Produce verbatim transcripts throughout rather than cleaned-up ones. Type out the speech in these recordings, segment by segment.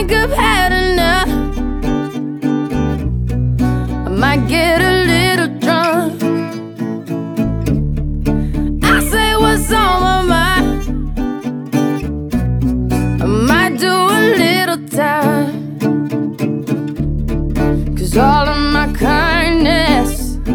think I've had enough. I might get a little drunk. I say what's on my mind. I might do a little time, 'cause all of my kindness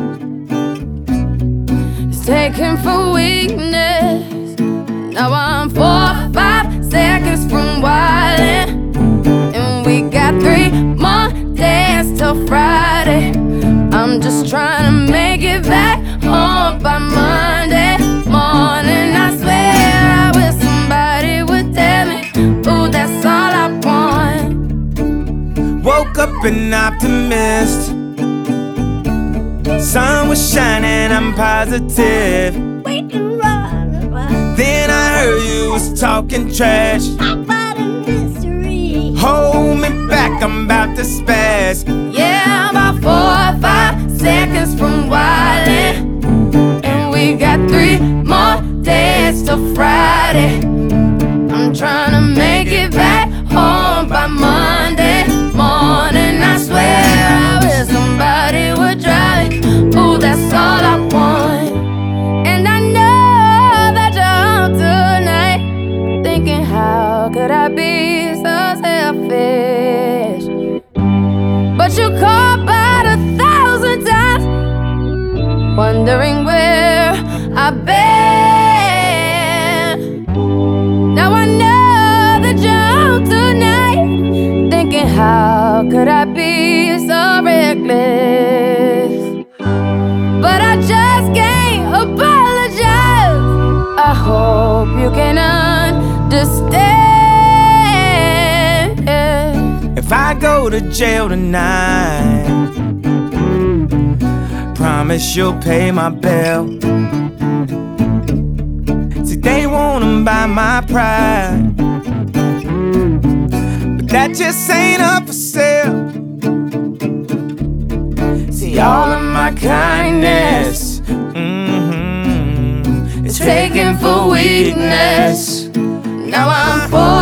is taken for weakness. Now I'm four or five seconds from wildin', and we got three more days till Friday. I'm just trying to make it back home by Monday morning. I swear I wish somebody would tell me, ooh, that's all I want. Woke up an optimist. Sun was shining, I'm positive. Then I heard you was talking trash about a mystery. Hold me back, I'm about to spaz. Yeah, I'm about four or five seconds from wildin', and we got three more days till Friday. I'm trying to make it back home by Monday morning. I swear I wish somebody would drive me. Ooh, that's all I want. And I know that you're home tonight, thinking how could I be so selfish? But you called about a thousand times, wondering where I've been. Now I know that you're home tonight, thinking how could I be so reckless? But I just can't apologize. I hope you can understand. If I go to jail tonight, promise you'll pay my bill. See, they wanna buy my pride, but that just ain't up for sale. See, all of my kindness, mm-hmm, It's taken for weakness. Now I'm four